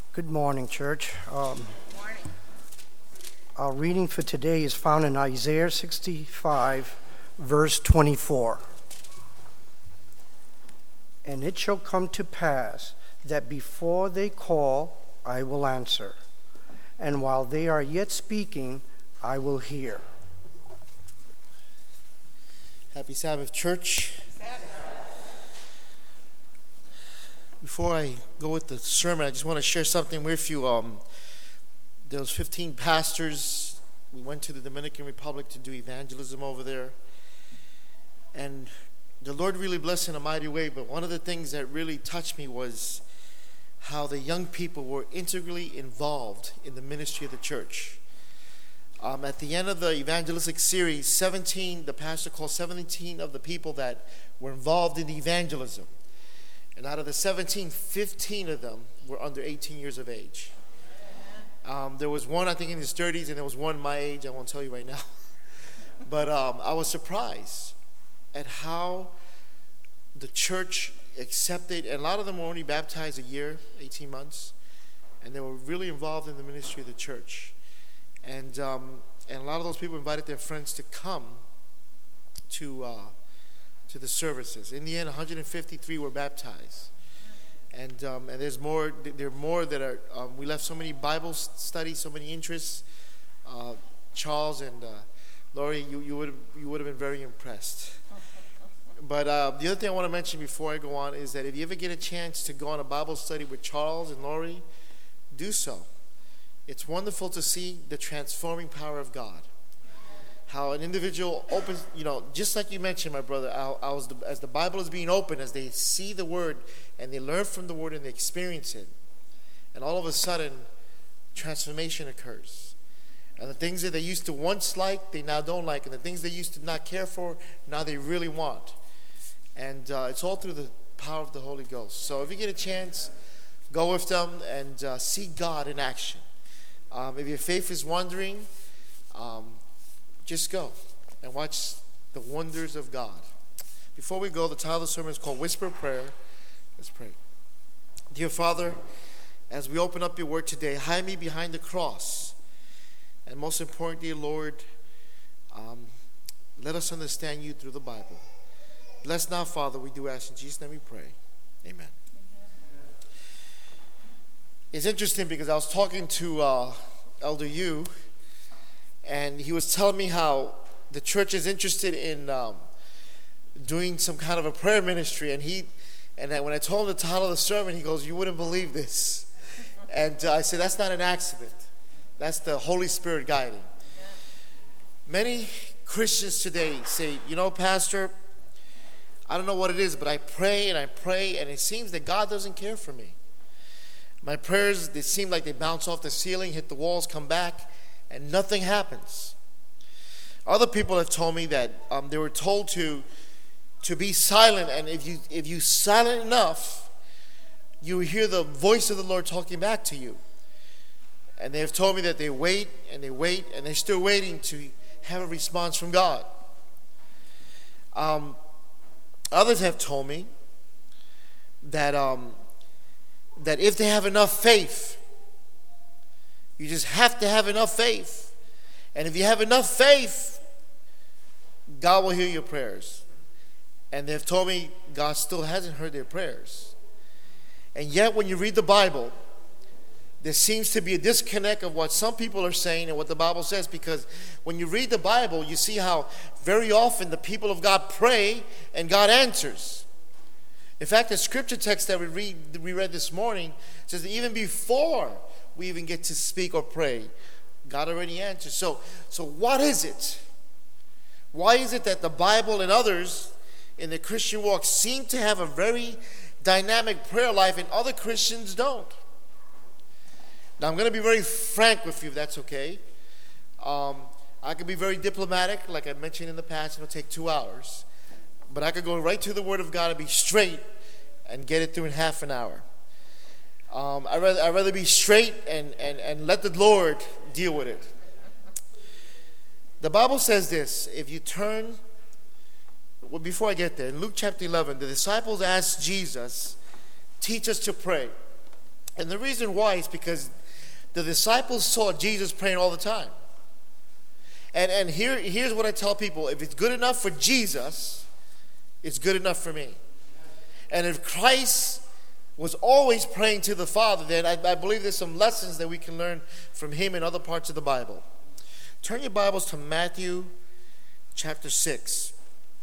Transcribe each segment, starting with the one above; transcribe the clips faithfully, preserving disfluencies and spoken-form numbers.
Good morning, church. Um, Morning. our reading for today is found in Isaiah sixty-five, verse twenty-four. And it shall come to pass that before they call, I will answer, and while they are yet speaking, I will hear. Happy Sabbath, church. Before I go with the sermon, I just want to share something with you. Um, there was fifteen pastors. We went to the Dominican Republic to do evangelism over there. And the Lord really blessed in a mighty way, but one of the things that really touched me was how the young people were integrally involved in the ministry of the church. Um, at the end of the evangelistic series, seventeen, the pastor called seventeen of the people that were involved in the evangelism. And out of the seventeen, fifteen of them were under eighteen years of age. Um, there was one, I think, in his thirties, and there was one my age. I won't tell you right now. But um, I was surprised at how the church accepted, and a lot of them were only baptized a year, eighteen months, and they were really involved in the ministry of the church. And um, and a lot of those people invited their friends to come to uh, to the services. In the end, one hundred fifty-three were baptized, and um, and there's more. There are more that are. Um, we left so many Bible studies, so many interests. Uh, Charles and uh, Lori, you you would you would have been very impressed. But uh, the other thing I want to mention before I go on is that if you ever get a chance to go on a Bible study with Charles and Lori, do so. It's wonderful to see the transforming power of God. How an individual opens, you know, just like you mentioned, my brother, how, how as, the, as the Bible is being opened, as they see the Word and they learn from the Word and they experience it, and all of a sudden, transformation occurs. And the things that they used to once like, they now don't like. And the things they used to not care for, now they really want. And uh, it's all through the power of the Holy Ghost. So if you get a chance, go with them and uh, see God in action. Um, if your faith is wandering, um, just go and watch the wonders of God. Before we go, the title of the sermon is called Whisper Prayer. Let's pray. Dear Father, as we open up your word today, hide me behind the cross. And most importantly, Lord, um, let us understand you through the Bible. Bless now, Father, we do ask in Jesus' name we pray. Amen. It's interesting because I was talking to uh, Elder Yu, and he was telling me how the church is interested in um, doing some kind of a prayer ministry. And he, and when I told him the title of the sermon, he goes, "You wouldn't believe this." And uh, I said, "That's not an accident. That's the Holy Spirit guiding." Yeah. Many Christians today say, "You know, Pastor, I don't know what it is, but I pray and I pray, and it seems that God doesn't care for me. My prayers, they seem like they bounce off the ceiling, hit the walls, come back, and nothing happens." Other people have told me that um, they were told to to be silent, and if you if you silent enough, you hear the voice of the Lord talking back to you. And they have told me that they wait and they wait and they're still waiting to have a response from God. Um, others have told me that um, that if they have enough faith, you just have to have enough faith. And if you have enough faith, God will hear your prayers. And they've told me God still hasn't heard their prayers. And yet when you read the Bible, there seems to be a disconnect of what some people are saying and what the Bible says, because when you read the Bible, you see how very often the people of God pray and God answers. In fact, the scripture text that we read, we read this morning says that even before we even get to speak or pray, God already answers. So, so what is it? Why is it that the Bible and others in the Christian walk seem to have a very dynamic prayer life and other Christians don't? Now, I'm going to be very frank with you, if that's okay. Um, I could be very diplomatic, like I mentioned in the past. It'll take two hours. But I could go right to the Word of God and be straight and get it through in half an hour. Um, I'd, rather, I'd rather be straight and, and, and let the Lord deal with it. The Bible says this. If you turn, well, before I get there, in Luke chapter eleven, the disciples asked Jesus, "Teach us to pray." And the reason why is because the disciples saw Jesus praying all the time. And and here here's what I tell people. If it's good enough for Jesus, it's good enough for me. And if Christ was always praying to the Father, then I, I believe there's some lessons that we can learn from him in other parts of the Bible. Turn your Bibles to Matthew chapter six.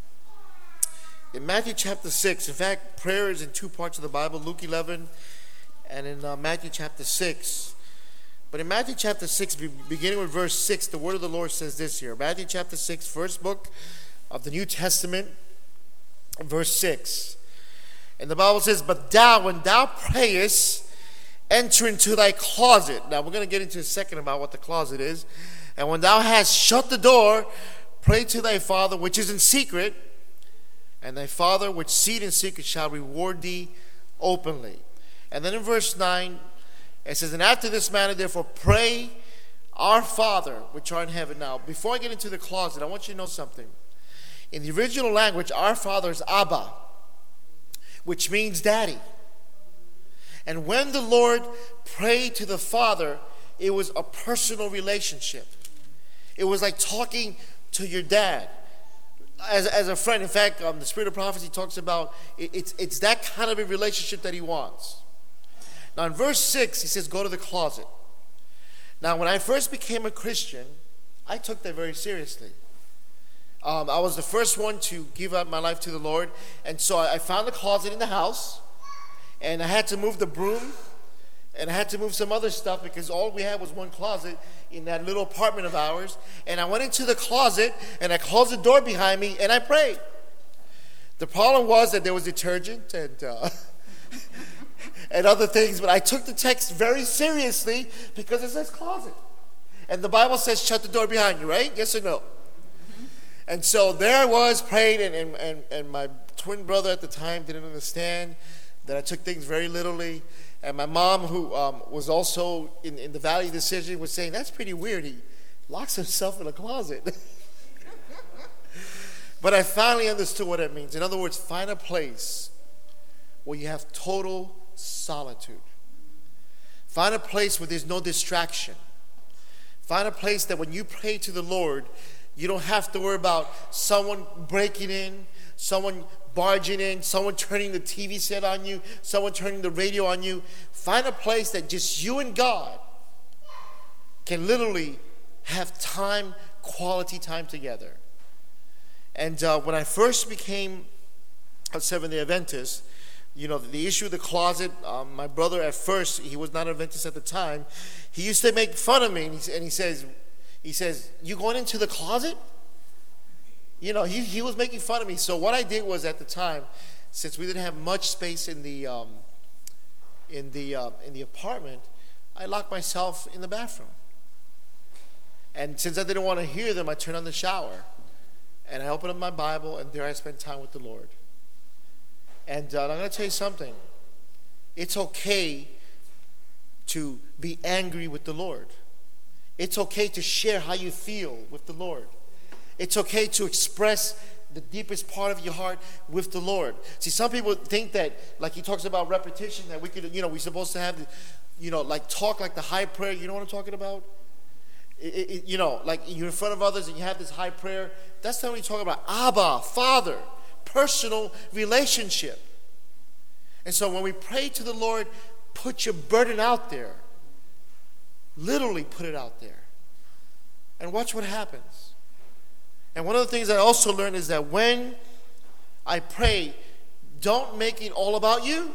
In Matthew chapter six, in fact, prayer is in two parts of the Bible, Luke eleven and in uh, Matthew chapter six. But in Matthew chapter six, beginning with verse six, the word of the Lord says this here. Matthew chapter six, first book of the New Testament, verse six. And the Bible says, "But thou, when thou prayest, enter into thy closet." Now, we're going to get into a second about what the closet is. "And when thou hast shut the door, pray to thy Father which is in secret, and thy Father which seeth in secret shall reward thee openly." And then in verse nine, it says, "And after this manner, therefore, pray, our Father which art in heaven." Now, before I get into the closet, I want you to know something. In the original language, our Father is Abba, which means daddy. And when the Lord prayed to the Father, it was a personal relationship. It was like talking to your dad as, as a friend. In fact, um, the Spirit of Prophecy talks about it, it's, it's that kind of a relationship that he wants. Now in verse six, he says, go to the closet. Now when I first became a Christian, I took that very seriously. Um, I was the first one to give up my life to the Lord. And so I found a closet in the house. And I had to move the broom. And I had to move some other stuff because all we had was one closet in that little apartment of ours. And I went into the closet and I closed the door behind me and I prayed. The problem was that there was detergent and, uh, and other things. But I took the text very seriously because it says closet. And the Bible says shut the door behind you, right? Yes or no? And so there I was praying, and, and, and, and my twin brother at the time didn't understand that I took things very literally. And my mom, who um, was also in, in the Valley Decision, was saying, that's pretty weird. He locks himself in a closet. But I finally understood what it means. In other words, find a place where you have total solitude. Find a place where there's no distraction. Find a place that when you pray to the Lord, you don't have to worry about someone breaking in, someone barging in, someone turning the T V set on you, someone turning the radio on you. Find a place that just you and God can literally have time, quality time together. And uh, when I first became a Seventh-day Adventist, you know, the issue of the closet, um, my brother at first, he was not an Adventist at the time, he used to make fun of me, and he, and he says, He says, you going into the closet? You know, he, he was making fun of me. So what I did was at the time, since we didn't have much space in the um, in the uh, in the apartment, I locked myself in the bathroom. And since I didn't want to hear them, I turned on the shower, and I opened up my Bible, and there I spent time with the Lord. And uh, I'm going to tell you something. It's okay to be angry with the Lord. It's okay to share how you feel with the Lord. It's okay to express the deepest part of your heart with the Lord. See, some people think that, like he talks about repetition, that we could, you know, we're supposed to have, the, you know, like talk like the high prayer. You know what I'm talking about? It, it, you know, like you're in front of others and you have this high prayer. That's not what he's talking about. Abba, Father, personal relationship. And so when we pray to the Lord, put your burden out there. Literally put it out there. And watch what happens. And one of the things I also learned is that when I pray, don't make it all about you.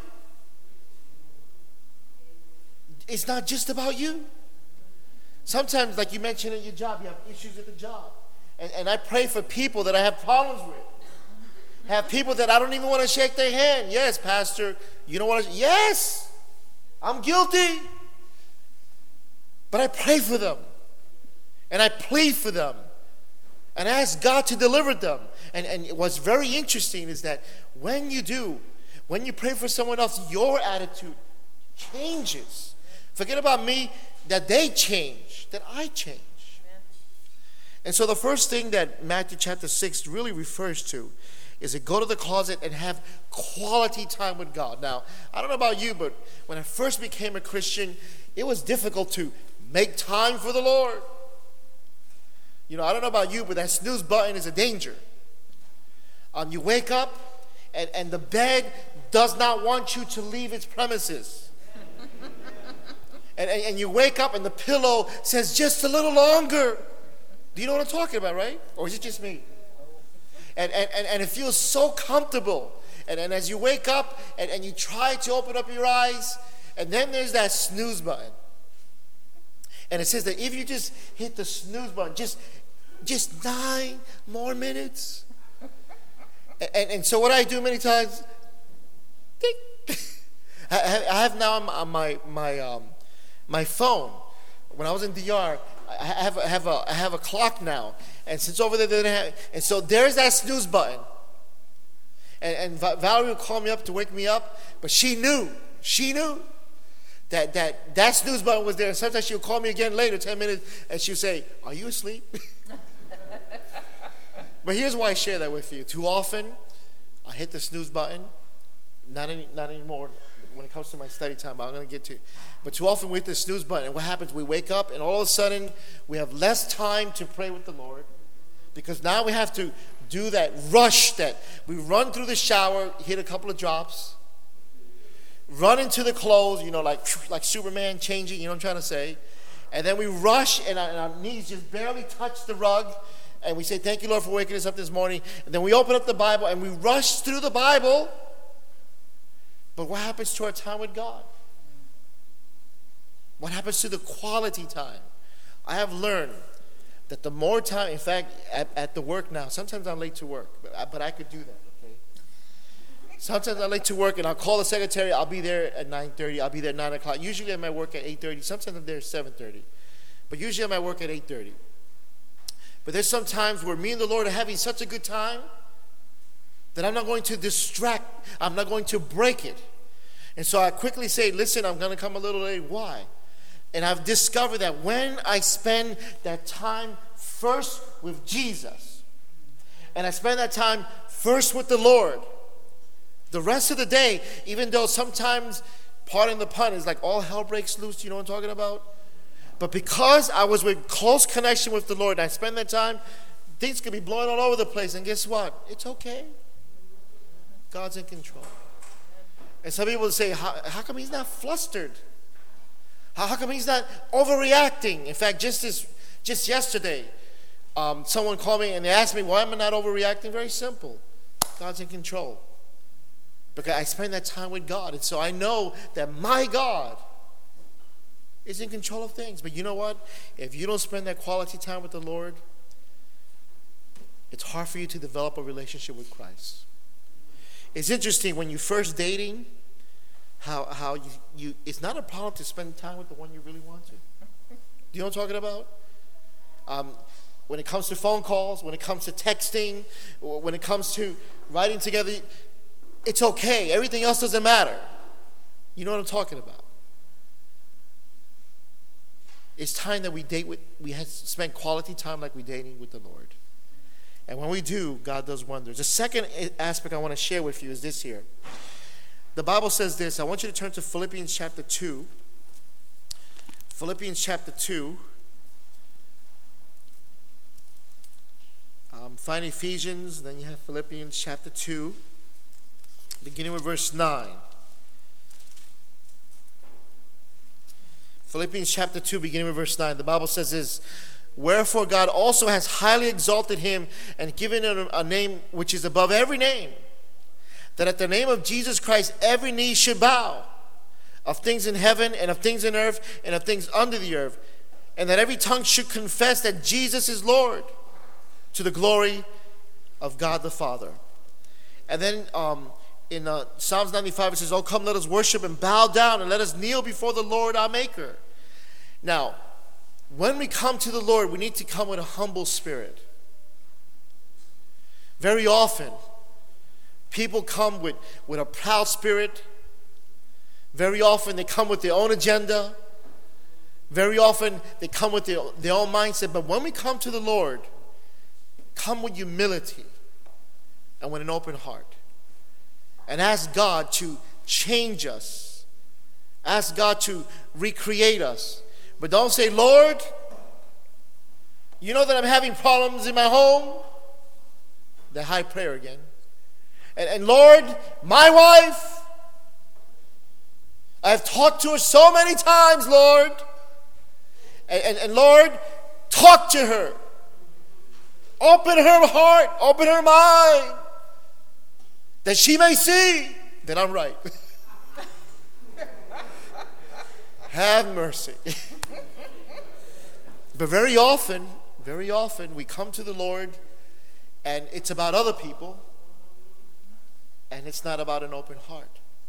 It's not just about you. Sometimes, like you mentioned at your job, you have issues at the job. And, and I pray for people that I have problems with. Have people that I don't even want to shake their hand. Yes, Pastor, you don't want to. Yes, I'm guilty. But I pray for them. And I plead for them. And I ask God to deliver them. And, and what's very interesting is that when you do, when you pray for someone else, your attitude changes. Forget about me, that they change, that I change. Amen. And so the first thing that Matthew chapter six really refers to is to go to the closet and have quality time with God. Now, I don't know about you, but when I first became a Christian, it was difficult to make time for the Lord. You know, I don't know about you, but that snooze button is a danger. Um, you wake up, and, and the bed does not want you to leave its premises. and, and, and you wake up, and the pillow says, just a little longer. Do you know what I'm talking about, right? Or is it just me? And, and, and, and it feels so comfortable. And, and as you wake up, and, and you try to open up your eyes, and then there's that snooze button. And it says that if you just hit the snooze button, just, just nine more minutes. And, and so what I do many times, ding. I, I have now on my my um, my phone. When I was in D R, I have I have a I have a clock now, and since over there they didn't have, and so there's that snooze button. And, and Valerie would call me up to wake me up, but she knew she knew that that that snooze button was there. And sometimes she would call me again later, ten minutes, and she would say, "Are you asleep?" But here's why I share that with you. Too often, I hit the snooze button. Not any, not anymore when it comes to my study time, but I'm going to get to it. But too often we hit the snooze button, and what happens? We wake up, and all of a sudden, we have less time to pray with the Lord. Because now we have to do that rush that we run through the shower, hit a couple of drops, run into the clothes, you know, like, like Superman changing, you know what I'm trying to say. And then we rush, and our, and our knees just barely touch the rug. And we say, thank you, Lord, for waking us up this morning. And then we open up the Bible, and we rush through the Bible. But what happens to our time with God? What happens to the quality time? I have learned that the more time, in fact, at, at the work now, sometimes I'm late to work, but I, but I could do that, okay? Sometimes I'm late to work, and I'll call the secretary. I'll be there at nine thirty. I'll be there at nine o'clock. Usually I'm at work at eight thirty. Sometimes I'm there at seven thirty. But usually I'm at work at eight thirty. But there's some times where me and the Lord are having such a good time that I'm not going to distract, I'm not going to break it. And so I quickly say, listen, I'm going to come a little late. Why? And I've discovered that when I spend that time first with Jesus, and I spend that time first with the Lord, the rest of the day, even though sometimes, pardon the pun, is like all hell breaks loose, you know what I'm talking about? But because I was with close connection with the Lord, and I spend that time, things could be blowing all over the place. And guess what? It's okay. God's in control. And some people say, how, how come he's not flustered? How, how come he's not overreacting? In fact, just this, just yesterday, um, someone called me and they asked me, why am I not overreacting? Very simple. God's in control. Because I spend that time with God. And so I know that my God is in control of things. But you know what? If you don't spend that quality time with the Lord, it's hard for you to develop a relationship with Christ. It's interesting when you're first dating, how how you, you it's not a problem to spend time with the one you really want to. Do you know what I'm talking about? Um, when it comes to phone calls, when it comes to texting, or when it comes to writing together, it's okay. Everything else doesn't matter. You know what I'm talking about? It's time that we date with, we have spent quality time like we're dating with the Lord. And when we do, God does wonders. The second aspect I want to share with you is this here. The Bible says this. I want you to turn to Philippians chapter two. Philippians chapter two. Um, find Ephesians, then you have Philippians chapter two, beginning with verse nine. Philippians chapter two, beginning with verse nine. The Bible says this, wherefore God also has highly exalted him and given him a name which is above every name, that at the name of Jesus Christ every knee should bow, of things in heaven and of things in earth and of things under the earth, and that every tongue should confess that Jesus is Lord, to the glory of God the Father. And then um, in uh, Psalms ninety-five it says, oh come, let us worship and bow down and let us kneel before the Lord our Maker. Now, when we come to the Lord, we need to come with a humble spirit. Very often, people come with, with a proud spirit. Very often, they come with their own agenda. Very often, they come with their, their own mindset. But when we come to the Lord, come with humility and with an open heart. And ask God to change us. Ask God to recreate us. But don't say, Lord, you know that I'm having problems in my home. The high prayer again. And, and Lord, my wife, I've talked to her so many times, Lord. And, and, and Lord, talk to her. Open her heart, open her mind, that she may see that I'm right. Have mercy. But very often, very often, we come to the Lord and it's about other people and it's not about an open heart.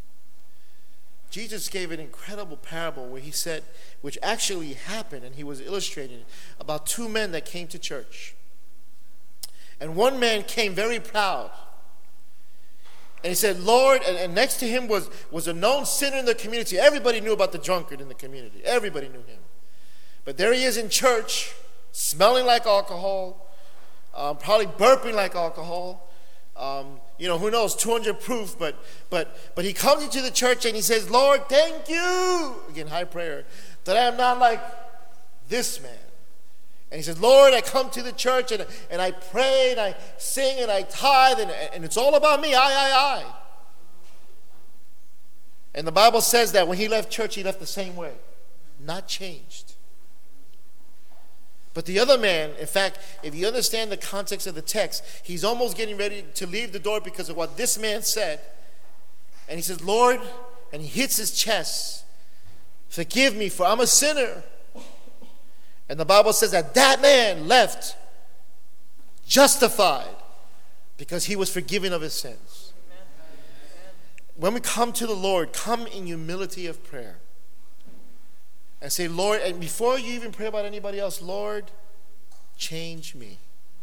Jesus gave an incredible parable where he said, which actually happened, and he was illustrating it, about two men that came to church. And one man came very proud. And he said, Lord, and, and next to him was, was a known sinner in the community. Everybody knew about the drunkard in the community. Everybody knew him. But there he is in church, smelling like alcohol, um, probably burping like alcohol. Um, you know, who knows, two hundred proof. But, but, but he comes into the church and he says, Lord, thank you, again, high prayer, that I am not like this man. And he says, Lord, I come to the church and, and I pray and I sing and I tithe and, and it's all about me, I, I, I. And the Bible says that when he left church, he left the same way, not changed. But the other man, in fact, if you understand the context of the text, he's almost getting ready to leave the door because of what this man said. And he says, Lord, and he hits his chest, forgive me, for I'm a sinner. And the Bible says that that man left justified because he was forgiven of his sins. When we come to the Lord, come in humility of prayer. And say, Lord, and before you even pray about anybody else, Lord, change me.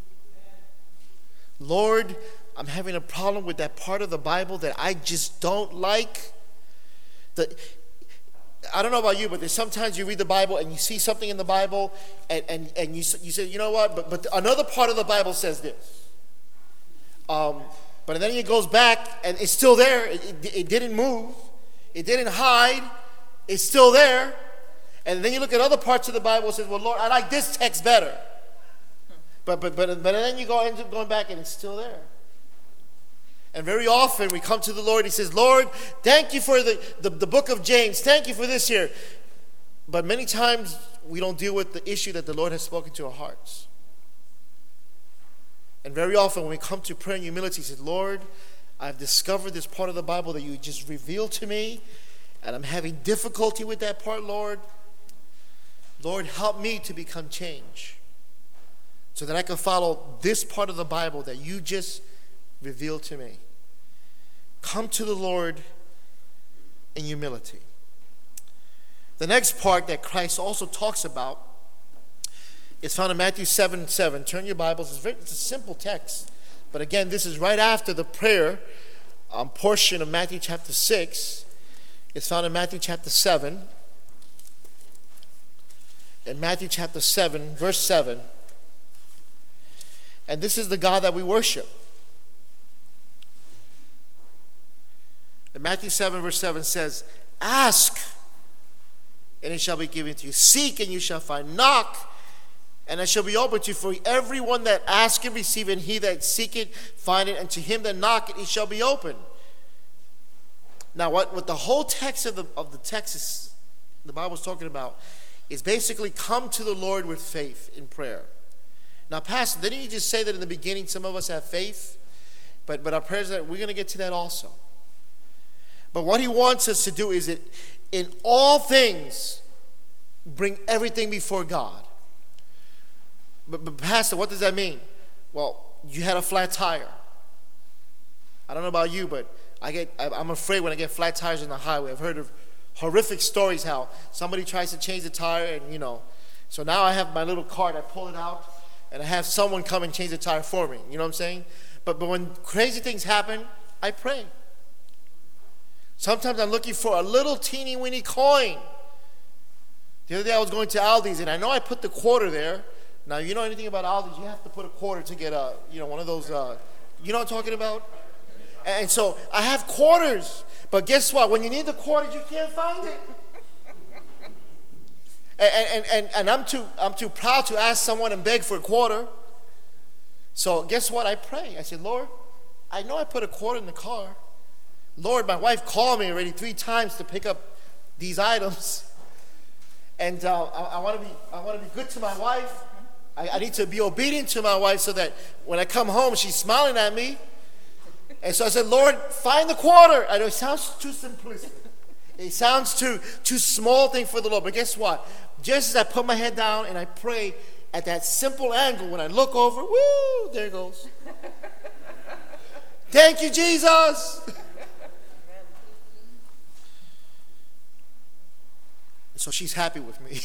Lord, I'm having a problem with that part of the Bible that I just don't like. The, I don't know about you, but there's sometimes you read the Bible and you see something in the Bible and, and, and you, you say, you know what, but, but another part of the Bible says this. Um, but then it goes back and it's still there. It, it, it didn't move. It didn't hide. It's still there. And then you look at other parts of the Bible and says, well, Lord, I like this text better. But but but, but then you go end up going back and it's still there. And very often we come to the Lord, he says, Lord, thank you for the, the, the book of James. Thank you for this here. But many times we don't deal with the issue that the Lord has spoken to our hearts. And very often when we come to prayer in humility, he says, Lord, I've discovered this part of the Bible that you just revealed to me, and I'm having difficulty with that part, Lord. Lord, help me to become changed so that I can follow this part of the Bible that you just revealed to me. Come to the Lord in humility. The next part that Christ also talks about is found in Matthew seven seven. Turn your Bibles. It's, very, it's a simple text. But again, this is right after the prayer um, portion of Matthew chapter six. It's found in Matthew chapter seven. In Matthew chapter seven, verse seven. And this is the God that we worship. In Matthew seven, verse seven says, ask, and it shall be given to you. Seek, and you shall find. Knock, and it shall be opened to you. For everyone that asketh, receiveth, and he that seeketh, findeth, and to him that knocketh, it shall be opened. Now, what, what the whole text of the, of the text is, the Bible is talking about, is basically come to the Lord with faith in prayer. Now, Pastor, didn't you just say that in the beginning some of us have faith? But, but our prayers, are, we're going to get to that also. But what he wants us to do is that in all things, bring everything before God. But, but Pastor, what does that mean? Well, you had a flat tire. I don't know about you, but I get, I'm afraid when I get flat tires on the highway. I've heard of horrific stories how somebody tries to change the tire and, you know. So now I have my little cart. I pull it out and I have someone come and change the tire for me. You know what I'm saying? But, but when crazy things happen, I pray. Sometimes I'm looking for a little teeny weeny coin. The other day I was going to Aldi's and I know I put the quarter there. Now, you know anything about Aldi's, you have to put a quarter to get a, you know, one of those uh, You know what I'm talking about? And so I have quarters, but guess what? When you need the quarters, you can't find it. And, and, and, and I'm too I'm too proud to ask someone and beg for a quarter. So guess what? I pray. I said, Lord, I know I put a quarter in the car. Lord, my wife called me already three times to pick up these items. And uh, I, I want to be I want to be good to my wife. I, I need to be obedient to my wife so that when I come home, she's smiling at me. And so I said, Lord, find the quarter. I know it sounds too simplistic. It sounds too too small thing for the Lord. But guess what? Just as I put my head down and I pray at that simple angle, when I look over, woo, there it goes. Thank you, Jesus. So she's happy with me.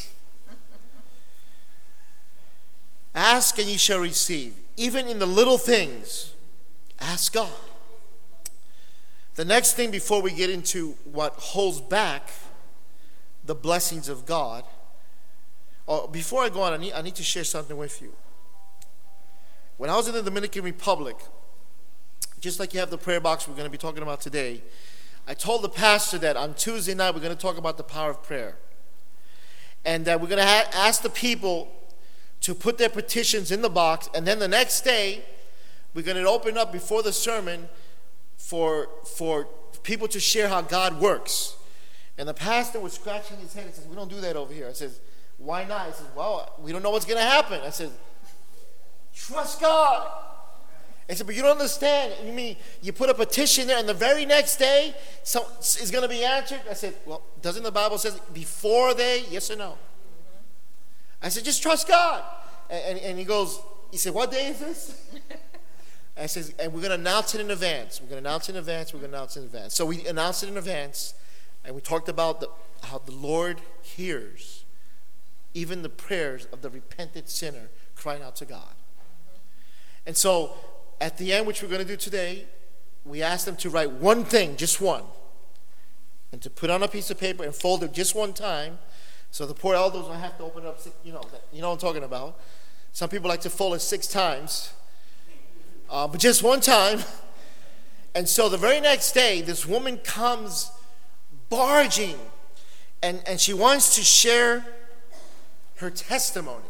Ask and ye shall receive. Even in the little things, ask God. The next thing before we get into what holds back the blessings of God, or before I go on, I need, I need to share something with you. When I was in the Dominican Republic, just like you have the prayer box we're going to be talking about today, I told the pastor that on Tuesday night we're going to talk about the power of prayer. And that we're going to ha- ask the people to put their petitions in the box, and then the next day we're going to open up before the sermon for for people to share how God works. And the pastor was scratching his head and says, we don't do that over here. I says, why not? He says, well, we don't know what's going to happen. I said, trust God. I said, but you don't understand. You mean you put a petition there and the very next day so it's going to be answered? I said, well, doesn't the Bible say before they, yes or no? I said, just trust God. And, and, and he goes, he said, what day is this? I says, and we're going to announce it in advance. We're going to announce it in advance. We're going to announce it in advance. So we announced it in advance, and we talked about the, how the Lord hears even the prayers of the repentant sinner crying out to God. And so at the end, which we're going to do today, we asked them to write one thing, just one, and to put on a piece of paper and fold it just one time, so the poor elders don't have to open it up. You know, you know what I'm talking about. Some people like to fold it six times. Uh, but just one time. And so the very next day, this woman comes barging, and, and she wants to share her testimony.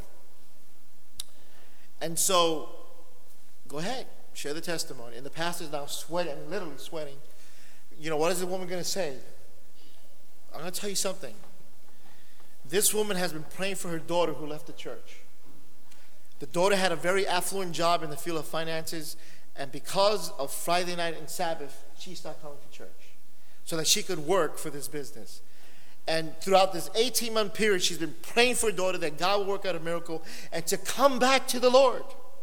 And so, go ahead, share the testimony. And the pastor's now sweating, I mean, literally sweating. You know, what is the woman going to say? I'm going to tell you something. This woman has been praying for her daughter who left the church. The daughter had a very affluent job in the field of finances, and because of Friday night and Sabbath, she stopped coming to church so that she could work for this business. And throughout this eighteen-month period, she's been praying for her daughter that God will work out a miracle and to come back to the Lord.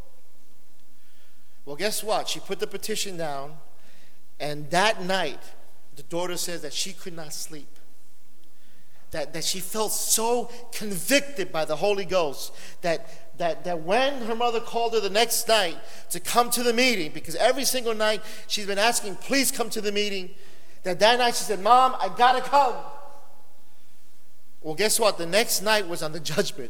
Well, guess what? She put the petition down, and that night, the daughter says that she could not sleep. That, that she felt so convicted by the Holy Ghost that, that, that when her mother called her the next night to come to the meeting, because every single night she's been asking, please come to the meeting, that that night she said, Mom, I gotta come. Well, guess what? The next night was on the judgment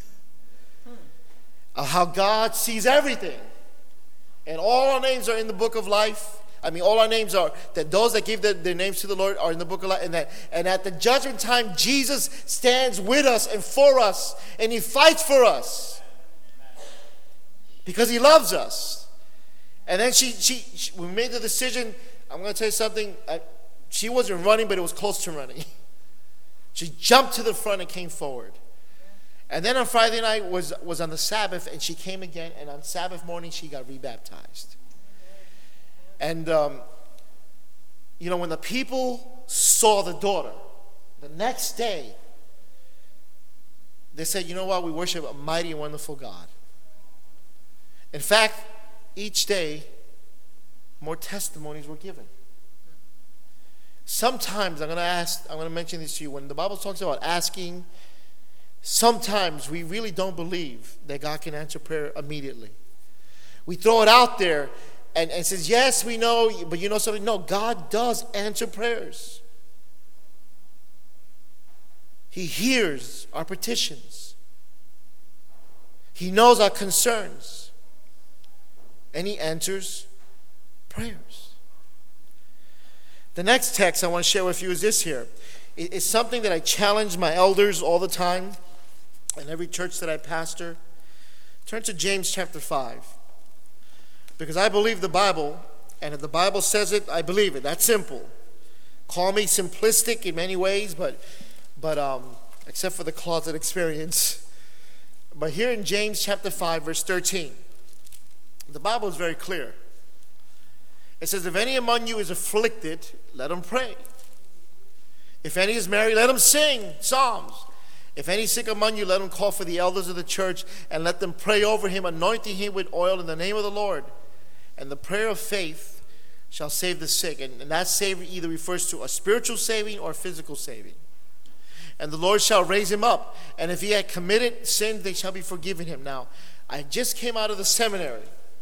of how God sees everything. And all our names are in the book of life. I mean, all our names are, that those that give their, their names to the Lord are in the book of life. And, that, and at the judgment time, Jesus stands with us and for us. And he fights for us. Because he loves us. And then she, she, she we made the decision. I'm going to tell you something. I, she wasn't running, but it was close to running. She jumped to the front and came forward. And then on Friday night was, was on the Sabbath, and she came again. And on Sabbath morning, she got rebaptized. And, um, you know, when the people saw the daughter, the next day, they said, you know what, we worship a mighty and wonderful God. In fact, each day, more testimonies were given. Sometimes, I'm going to ask, I'm going to mention this to you, when the Bible talks about asking, sometimes we really don't believe that God can answer prayer immediately. We throw it out there, And, and says, yes, we know, but you know something? No, God does answer prayers. He hears our petitions. He knows our concerns. And he answers prayers. The next text I want to share with you is this here. It's something that I challenge my elders all the time in every church that I pastor. Turn to James chapter five. Because I believe the Bible, and if the Bible says it, I believe it. That's simple. Call me simplistic in many ways, but but um, except for the closet experience. But here in James chapter five, verse thirteen, the Bible is very clear. It says, if any among you is afflicted, let him pray. If any is married, let him sing psalms. If any sick among you, let him call for the elders of the church and let them pray over him, anointing him with oil in the name of the Lord. And the prayer of faith shall save the sick. And, and that saving either refers to a spiritual saving or physical saving. And the Lord shall raise him up. And if he had committed sin, they shall be forgiven him. Now, I just came out of the seminary.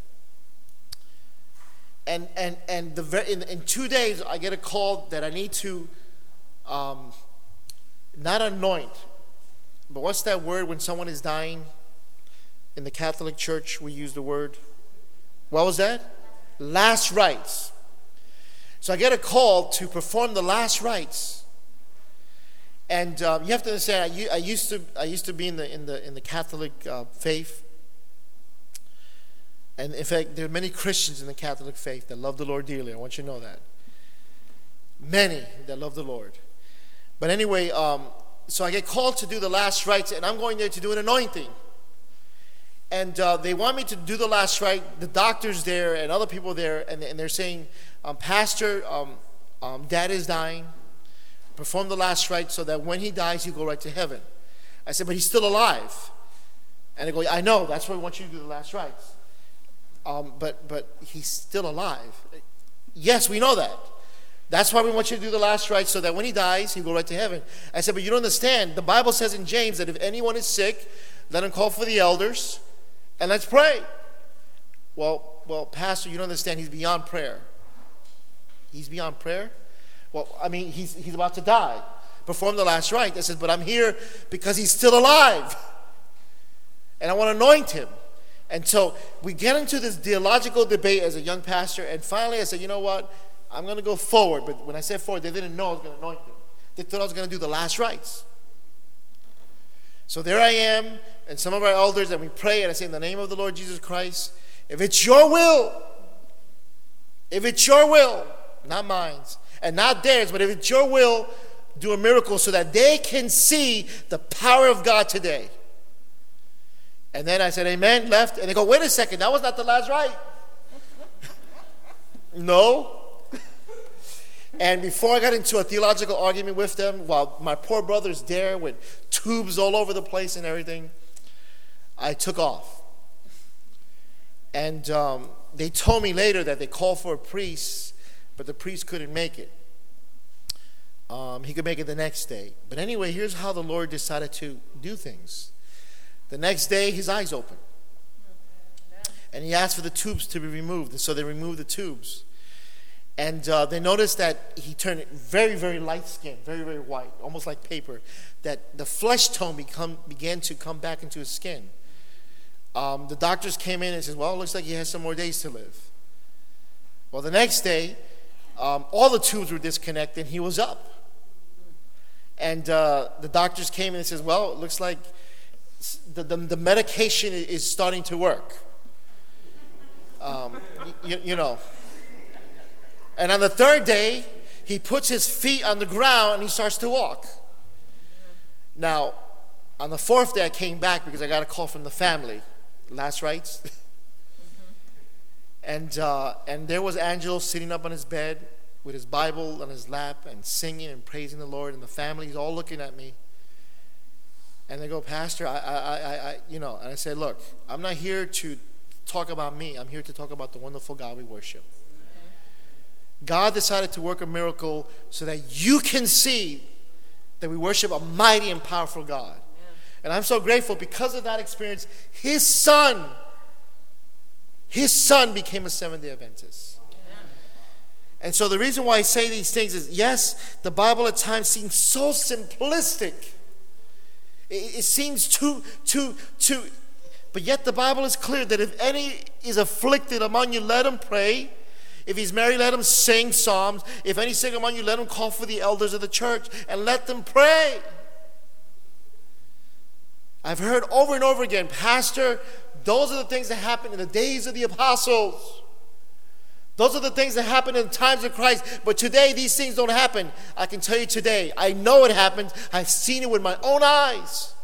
And and and the in, in two days, I get a call that I need to um, not anoint, but what's that word when someone is dying? In the Catholic Church, we use the word. What was that? Last rites. So I get a call to perform the last rites. And um, you have to understand, I, I used to I used to be in the in the in the Catholic uh, faith. And in fact, there are many Christians in the Catholic faith that love the Lord dearly. I want you to know that. Many that love the Lord. But anyway, um, so I get called to do the last rites, and I'm going there to do an anointing. And uh, they want me to do the last rite. The doctor's there and other people there, and, and they're saying, um, Pastor, um, um, Dad is dying. Perform the last rite so that when he dies, he'll go right to heaven. I said, but he's still alive. And they go, I know, that's why we want you to do the last rites. Um, but but he's still alive. Yes, we know that. That's why we want you to do the last rite so that when he dies, he'll go right to heaven. I said, but you don't understand. The Bible says in James that if anyone is sick, let him call for the elders and let's pray. Well, well, Pastor, you don't understand. He's beyond prayer. He's beyond prayer? Well, I mean, he's he's about to die. Perform the last rite. I said, but I'm here because he's still alive. And I want to anoint him. And so we get into this theological debate as a young pastor, and finally I said, you know what? I'm going to go forward. But when I said forward, they didn't know I was going to anoint them. They thought I was going to do the last rites. So there I am, and some of our elders, and we pray, and I say, in the name of the Lord Jesus Christ, if it's your will, if it's your will, not mine, and not theirs, but if it's your will, do a miracle so that they can see the power of God today. And then I said, amen, left. And they go, wait a second, that was not the last rite. No. And before I got into a theological argument with them, while my poor brother's there with tubes all over the place and everything, I took off. And um, they told me later that they called for a priest, but the priest couldn't make it. Um, he could make it the next day. But anyway, here's how the Lord decided to do things. The next day, his eyes opened. And he asked for the tubes to be removed. And so they removed the tubes. And uh, they noticed that he turned very, very light skinned, very, very white, almost like paper. That the flesh tone become, began to come back into his skin. Um, the doctors came in and said, well, it looks like he has some more days to live. Well, the next day, um, all the tubes were disconnected and he was up. And uh, the doctors came in and said, well, it looks like The, the, the medication is starting to work. Um, you, you know. And on the third day, he puts his feet on the ground and he starts to walk. Now, on the fourth day, I came back because I got a call from the family. Last rites. Mm-hmm. and, uh, and there was Angelo sitting up on his bed with his Bible on his lap and singing and praising the Lord. And the family's all looking at me. And they go, Pastor, I, I, I, I, you know, and I said, look, I'm not here to talk about me. I'm here to talk about the wonderful God we worship. God decided to work a miracle so that you can see that we worship a mighty and powerful God. And I'm so grateful because of that experience. His son, his son became a Seventh-day Adventist. And so the reason why I say these things is, yes, the Bible at times seems so simplistic. It seems too, too, too, but yet the Bible is clear that if any is afflicted among you, let him pray. If he's married, let him sing psalms. If any sick among you, let him call for the elders of the church and let them pray. I've heard over and over again, Pastor, those are the things that happened in the days of the apostles. Those are the things that happened in the times of Christ. But today, these things don't happen. I can tell you today, I know it happens. I've seen it with my own eyes.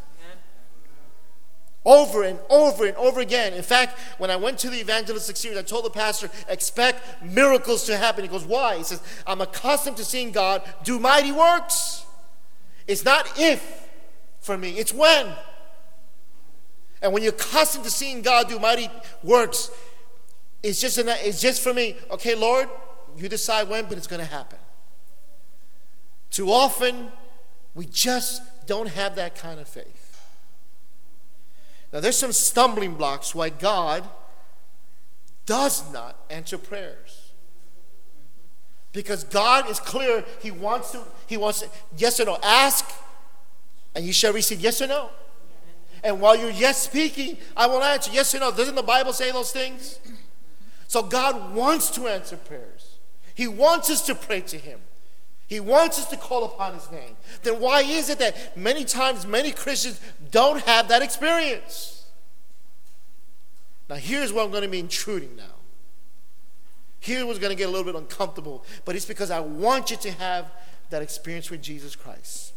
Over and over and over again. In fact, when I went to the evangelistic series, I told the pastor, expect miracles to happen. He goes, why? He says, I'm accustomed to seeing God do mighty works. It's not if for me, it's when. And when you're accustomed to seeing God do mighty works, it's just, an, it's just for me, okay, Lord, you decide when, but it's going to happen. Too often, we just don't have that kind of faith. Now, there's some stumbling blocks why God does not answer prayers. Because God is clear, He wants to, He wants to, yes or no, ask, and you shall receive, yes or no. And while you're yes speaking, I will answer, yes or no. Doesn't the Bible say those things? So God wants to answer prayers. He wants us to pray to Him. He wants us to call upon His name. Then why is it that many times many Christians don't have that experience? Now here's where I'm going to be intruding now. Here's what's going to get a little bit uncomfortable. But it's because I want you to have that experience with Jesus Christ.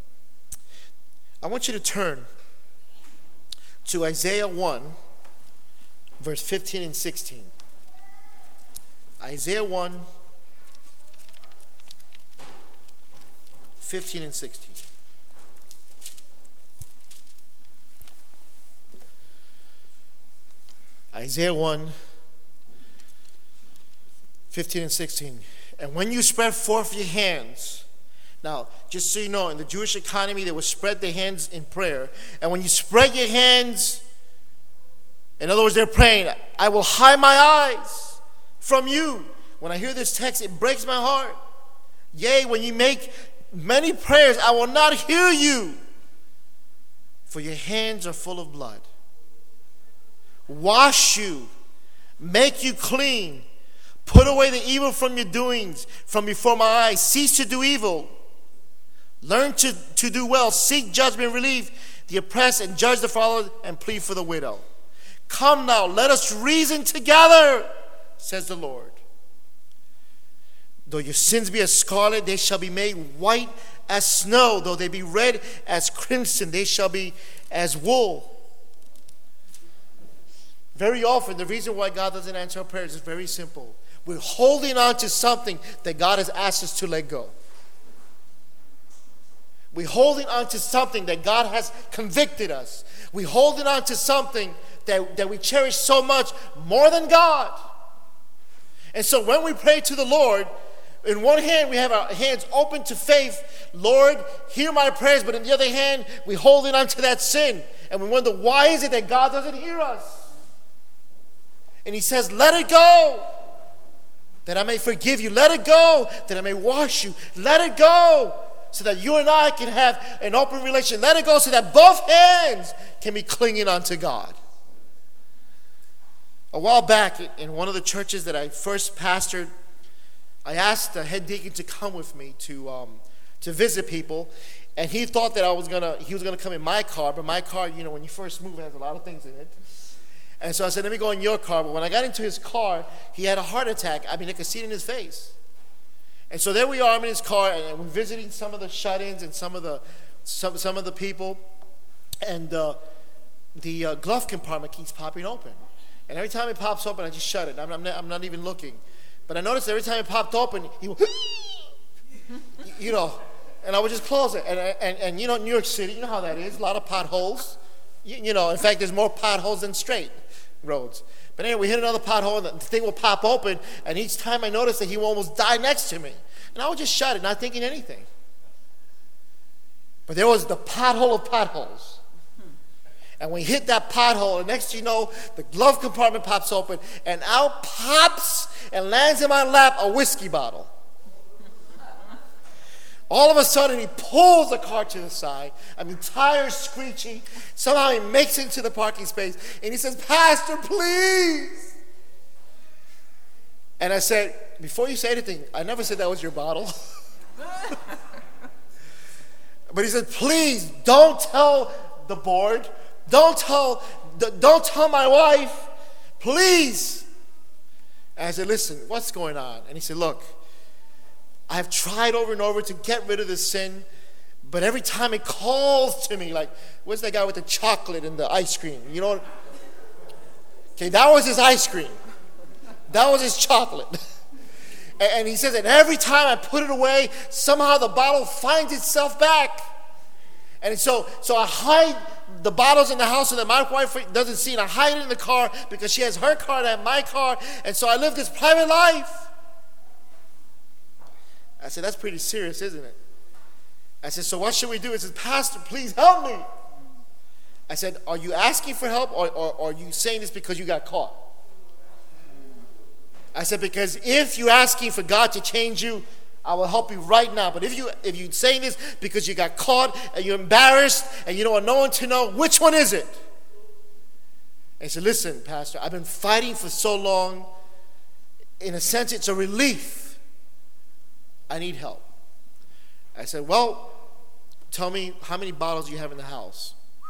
I want you to turn to Isaiah one, verse fifteen and sixteen. Isaiah one, fifteen and sixteen. Isaiah one, fifteen and sixteen. And when you spread forth your hands, now, just so you know, in the Jewish economy, they would spread their hands in prayer. And when you spread your hands, in other words, they're praying, I will hide my eyes from you. When I hear this text, it breaks my heart. Yea, when you make many prayers, I will not hear you, for your hands are full of blood. Wash you, make you clean, put away the evil from your doings, from before my eyes. Cease to do evil. Learn to, to do well. Seek judgment, relieve the oppressed, and judge the fatherless, and plead for the widow. Come now, let us reason together, says the Lord. Though your sins be as scarlet, they shall be made white as snow. Though they be red as crimson, they shall be as wool. Very often, the reason why God doesn't answer our prayers is very simple. We're holding on to something that God has asked us to let go. We're holding on to something that God has convicted us. We're holding on to something that, that we cherish so much more than God. And so when we pray to the Lord, in one hand, we have our hands open to faith. Lord, hear my prayers. But in the other hand, we're holding on to that sin. And we wonder, why is it that God doesn't hear us? And He says, let it go, that I may forgive you. Let it go, that I may wash you. Let it go, so that you and I can have an open relation. Let it go so that both hands can be clinging onto God. A while back, in one of the churches that I first pastored, I asked the head deacon to come with me to um, to visit people, and he thought that I was gonna he was gonna come in my car, but my car, you know, when you first move, it has a lot of things in it. And so I said, let me go in your car. But when I got into his car, he had a heart attack. I mean, I could see it in his face. And so there we are, I'm in his car, and we're visiting some of the shut-ins and some of the some some of the people, and uh, the uh, glove compartment keeps popping open. And every time it pops open, I just shut it. I'm, I'm, not, I'm not even looking. But I noticed every time it popped open, he would, you know, and I would just close it. And, and, and you know, New York City, you know how that is, a lot of potholes. You, you know, in fact, there's more potholes than straight roads. But anyway, we hit another pothole, and the thing will pop open, and each time I noticed that he will almost die next to me. And I would just shut it, not thinking anything. But there was the pothole of potholes. And when we hit that pothole, and next thing you know, the glove compartment pops open, and out pops and lands in my lap a whiskey bottle. All of a sudden, he pulls the car to the side. I mean, tires screeching. Somehow he makes it into the parking space, and he says, Pastor, please. And I said, before you say anything, I never said that was your bottle. But he said, please don't tell the board. Don't tell, don't tell my wife. Please. And I said, listen, what's going on? And he said, look, I've tried over and over to get rid of this sin, but every time it calls to me, like, where's that guy with the chocolate and the ice cream? You know? Okay, that was his ice cream. That was his chocolate. And he says that every time I put it away, somehow the bottle finds itself back. And so, so I hide the bottles in the house so that my wife doesn't see, and I hide it in the car because she has her car and I have my car, and so I live this private life. I said, that's pretty serious, isn't it? I said, so what should we do? He said, Pastor, please help me. I said, are you asking for help, or, or, or are you saying this because you got caught? I said, because if you're asking for God to change you, I will help you right now. But if you if you're saying this because you got caught and you're embarrassed and you don't want no one to know, which one is it? And he said, listen, Pastor, I've been fighting for so long. In a sense, it's a relief. I need help. I said, well, tell me how many bottles you have in the house.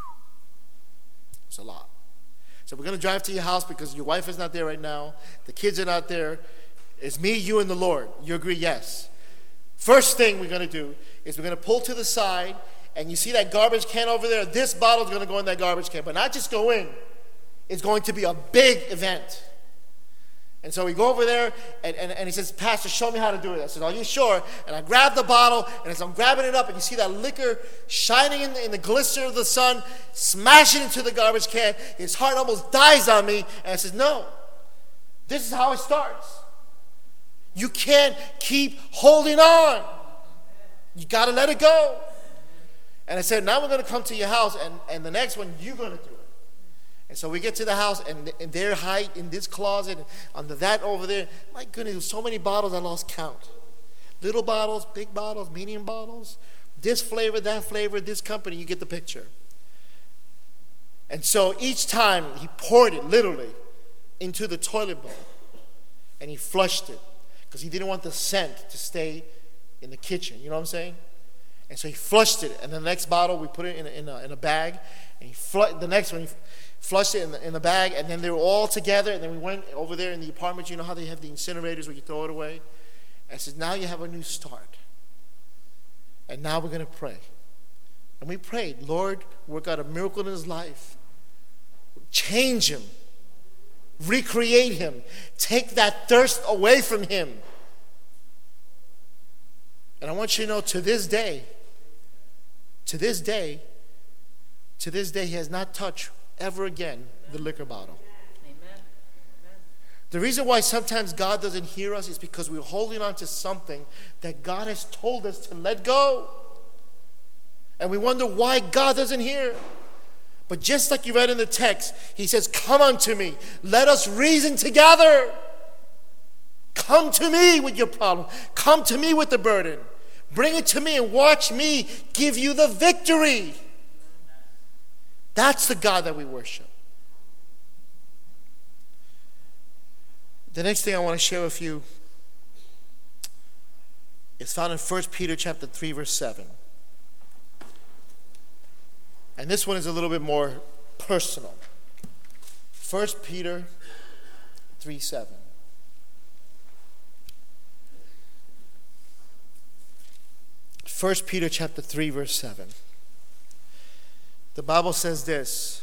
It's a lot. So we're going to drive to your house because your wife is not there right now. The kids are not there. It's me, you, and the Lord. You agree? Yes. First thing we're going to do is we're going to pull to the side, and you see that garbage can over there? This bottle is going to go in that garbage can, but not just go in. It's going to be a big event. And so we go over there, and, and, and he says, Pastor, show me how to do it. I said, are you sure? And I grab the bottle, and as I'm grabbing it up, and you see that liquor shining in the, in the glister of the sun, smashing into the garbage can. His heart almost dies on me. And I says, no, this is how it starts. You can't keep holding on. You got to let it go. And I said, now we're going to come to your house, and, and the next one, you're going to do it. And so we get to the house, and, and their height in this closet, under that over there, my goodness, so many bottles I lost count. Little bottles, big bottles, medium bottles, this flavor, that flavor, this company, you get the picture. And so each time he poured it literally into the toilet bowl, and he flushed it because he didn't want the scent to stay in the kitchen. You know what I'm saying? And so he flushed it, and the next bottle we put it in a, in a, in a bag, and he flushed the next one. He flushed it in the, in the bag, and then they were all together, and then we went over there in the apartment. You know how they have the incinerators where you throw it away? And I said, now you have a new start. And now we're going to pray. And we prayed, Lord, work out a miracle in his life. Change him. Recreate him. Take that thirst away from him. And I want you to know, to this day, to this day, to this day, he has not touched ever again the liquor bottle. Amen. The reason why sometimes God doesn't hear us is because we're holding on to something that God has told us to let go. And we wonder why God doesn't hear. But just like you read in the text, he says, come unto me. Let us reason together. Come to me with your problem. Come to me with the burden. Bring it to me and watch me give you the victory. That's the God that we worship. The next thing I want to share with you is found in First Peter chapter three, verse seven. And this one is a little bit more personal. First Peter three, seven. First Peter chapter three, verse seven. The Bible says this.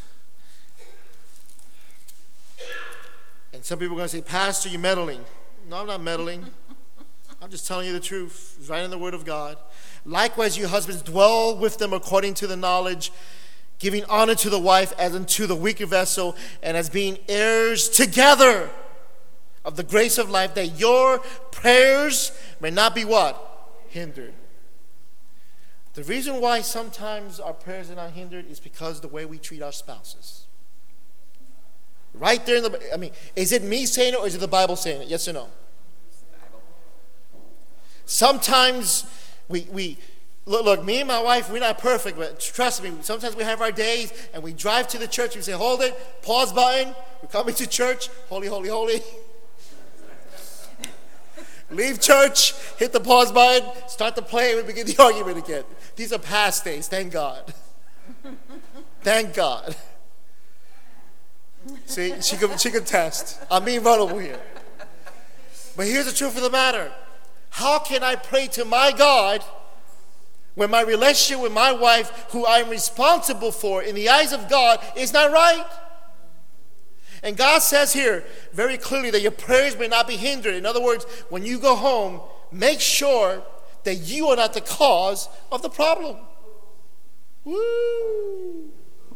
And some people are going to say, Pastor, you're meddling. No, I'm not meddling. I'm just telling you the truth. It's right in the Word of God. Likewise, you husbands, dwell with them according to the knowledge, giving honor to the wife as unto the weaker vessel, and as being heirs together of the grace of life, that your prayers may not be what? Hindered. The reason why sometimes our prayers are not hindered is because the way we treat our spouses. Right there in the, I mean, is it me saying it or is it the Bible saying it? Yes or no? Sometimes we, we look, look, me and my wife, we're not perfect, but trust me, sometimes we have our days and we drive to the church, we say, hold it, pause button, we're coming to church, holy, holy, holy. Leave church, hit the pause button, start to play, and we begin the argument again. These are past days, thank God. Thank God. See, she could, she could test. I'm being vulnerable here. But here's the truth of the matter. How can I pray to my God when my relationship with my wife, who I'm responsible for in the eyes of God, is not right? And God says here very clearly that your prayers may not be hindered. In other words, when you go home, make sure that you are not the cause of the problem. Woo!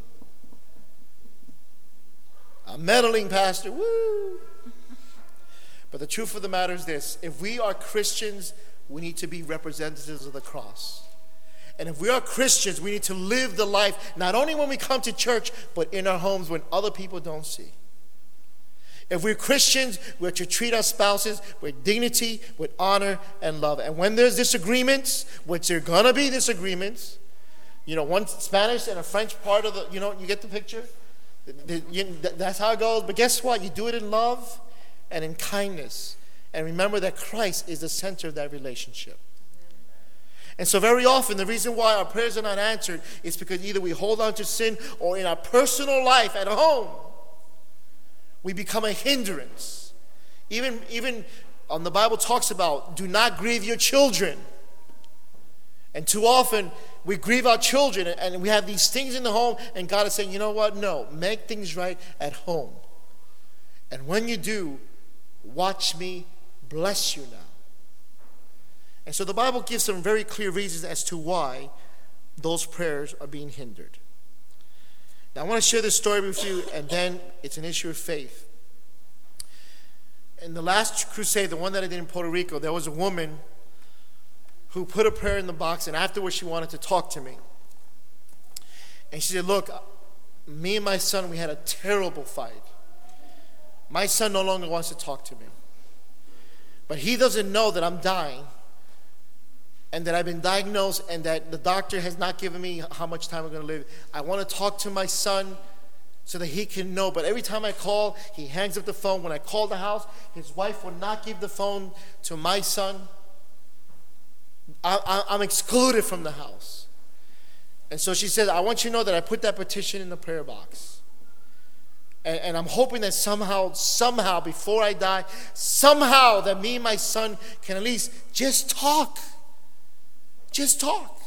I'm meddling, Pastor. Woo! But the truth of the matter is this. If we are Christians, we need to be representatives of the cross. And if we are Christians, we need to live the life, not only when we come to church, but in our homes when other people don't see. If we're Christians, we're to treat our spouses with dignity, with honor, and love. And when there's disagreements, which there are going to be disagreements, you know, one Spanish and a French part of the, you know, you get the picture? The, the, you, that's how it goes. But guess what? You do it in love and in kindness. And remember that Christ is the center of that relationship. And so very often, the reason why our prayers are not answered is because either we hold on to sin or in our personal life at home, we become a hindrance. Even, even um, the Bible talks about, do not grieve your children. And too often, we grieve our children and we have these things in the home, and God is saying, you know what? No, make things right at home. And when you do, watch me bless you now. And so the Bible gives some very clear reasons as to why those prayers are being hindered. Now I want to share this story with you, and then it's an issue of faith. In the last crusade, the one that I did in Puerto Rico, there was a woman who put a prayer in the box, and afterwards she wanted to talk to me. And she said, look, me and my son, we had a terrible fight. My son no longer wants to talk to me. But he doesn't know that I'm dying, and that I've been diagnosed, and that the doctor has not given me how much time I'm going to live. I want to talk to my son so that he can know. But every time I call, he hangs up the phone. When I call the house, his wife will not give the phone to my son. I, I, I'm excluded from the house. And so she says, I want you to know that I put that petition in the prayer box. And, and I'm hoping that somehow, somehow, before I die, somehow that me and my son can at least just talk. Just talk.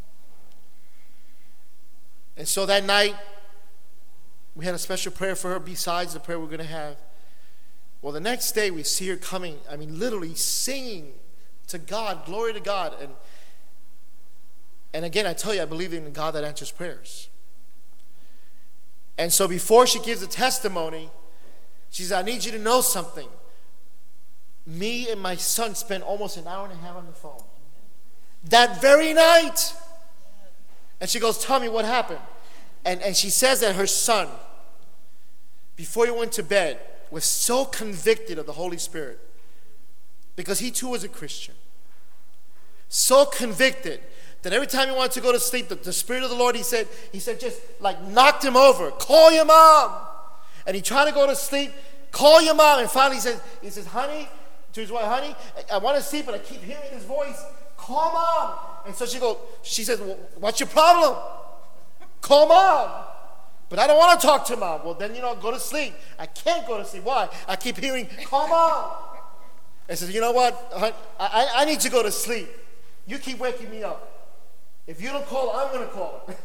And so that night, we had a special prayer for her besides the prayer we're going to have. Well, the next day, we see her coming, I mean, literally singing to God, glory to God. And, and again, I tell you, I believe in a God that answers prayers. And so before she gives a testimony, she says, I need you to know something. Me and my son spent almost an hour and a half on the phone. That very night. And she goes, tell me what happened. And, and she says that her son, before he went to bed, was so convicted of the Holy Spirit, because he too was a Christian. So convicted that every time he wanted to go to sleep, the, the Spirit of the Lord, he said, he said, just like knocked him over. Call your mom. And he tried to go to sleep. Call your mom. And finally he says, he says, honey, to his wife, honey, I, I want to sleep, but I keep hearing his voice. Call mom. And so she goes, she says, well, what's your problem? Call mom. But I don't want to talk to mom. Well, then, you know, go to sleep. I can't go to sleep. Why? I keep hearing, call mom. And says, you know what? I, I, I need to go to sleep. You keep waking me up. If you don't call her, I'm going to call her.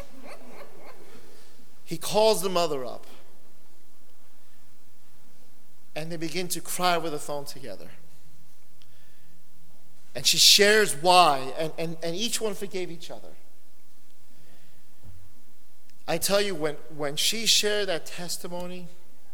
He calls the mother up. And they begin to cry over the phone together. And she shares why, and, and, and each one forgave each other. I tell you, when, when she shared that testimony,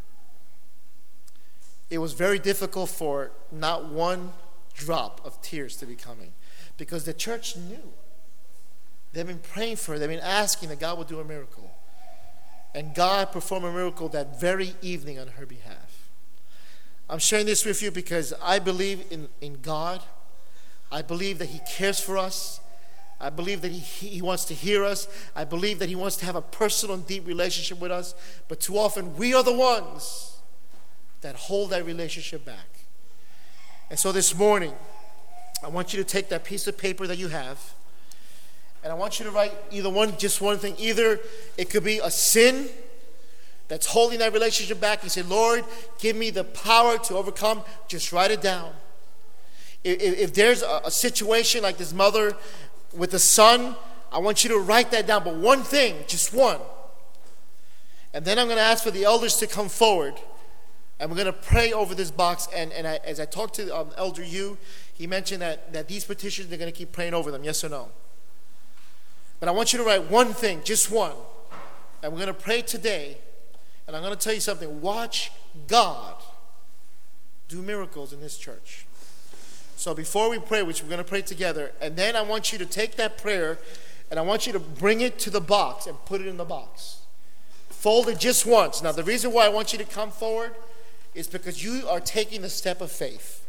it was very difficult for not one drop of tears to be coming, because the church knew. They've been praying for her. They've been asking that God would do a miracle. And God performed a miracle that very evening on her behalf. I'm sharing this with you because I believe in, in God. I believe that He cares for us. I believe that he, he wants to hear us. I believe that He wants to have a personal and deep relationship with us. But too often we are the ones that hold that relationship back. And so this morning, I want you to take that piece of paper that you have, and I want you to write either one, just one thing. Either it could be a sin that's holding that relationship back. You say, Lord, give me the power to overcome. Just write it down. If, if there's a, a situation like this mother with the son, I want you to write that down. But one thing, just one. And then I'm going to ask for the elders to come forward. And we're going to pray over this box. And, and I, as I talked to um, Elder Yu, he mentioned that, that these petitions, they're going to keep praying over them. Yes or no? But I want you to write one thing, just one. And we're going to pray today. And I'm going to tell you something. Watch God do miracles in this church. So before we pray, which we're going to pray together, and then I want you to take that prayer and I want you to bring it to the box and put it in the box. Fold it just once. Now, the reason why I want you to come forward is because you are taking the step of faith.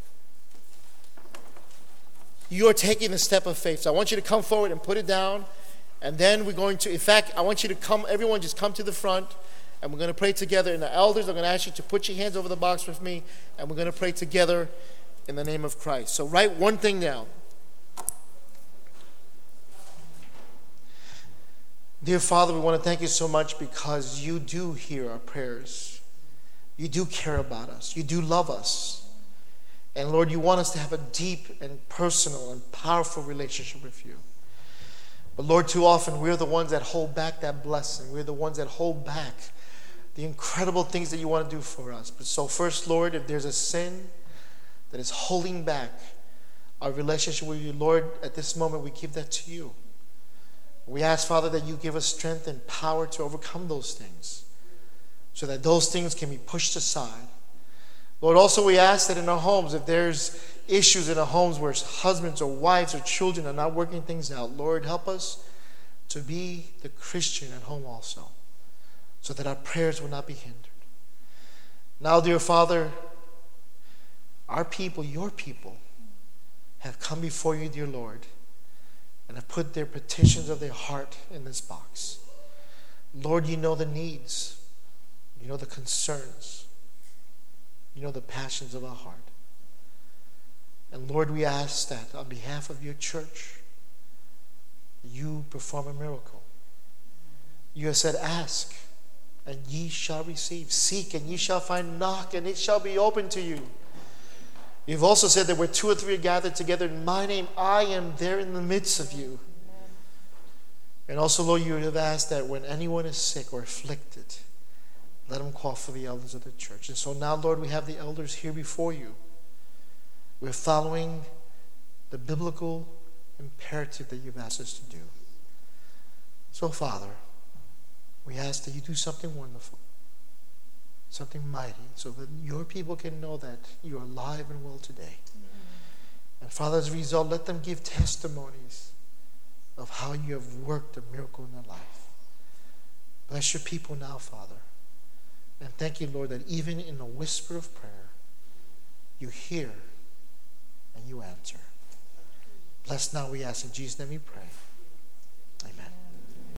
You are taking the step of faith. So I want you to come forward and put it down. And then we're going to, in fact, I want you to come, everyone just come to the front. And we're going to pray together. And the elders are going to ask you to put your hands over the box with me. And we're going to pray together in the name of Christ. So write one thing down. Dear Father, we want to thank you so much because you do hear our prayers. You do care about us. You do love us. And Lord, you want us to have a deep and personal and powerful relationship with you. But Lord, too often we're the ones that hold back that blessing. We're the ones that hold back the incredible things that you want to do for us. But so first, Lord, if there's a sin that is holding back our relationship with you, Lord, at this moment we give that to you. We ask, Father, that you give us strength and power to overcome those things so that those things can be pushed aside. Lord, also we ask that in our homes, if there's issues in our homes where husbands or wives or children are not working things out, Lord, help us to be the Christian at home also, so that our prayers will not be hindered. Now, dear Father, our people, your people, have come before you, dear Lord, and have put their petitions of their heart in this box. Lord, you know the needs. You know the concerns. You know the passions of our heart. And Lord, we ask that on behalf of your church, you perform a miracle. You have said, ask, and ye shall receive. Seek, and ye shall find. Knock, and it shall be open to you. You've also said that where two or three are gathered together in my name, I am there in the midst of you. And also, Lord, you have asked that when anyone is sick or afflicted, let them call for the elders of the church. And so now, Lord, we have the elders here before you. We're following the biblical imperative that you've asked us to do. So, Father, we ask that you do something wonderful, something mighty, so that your people can know that you are alive and well today. Mm-hmm. And Father, as a result, let them give testimonies of how you have worked a miracle in their life. Bless your people now, Father. And thank you, Lord, that even in a whisper of prayer, you hear and you answer. Bless now, we ask in Jesus' name we pray.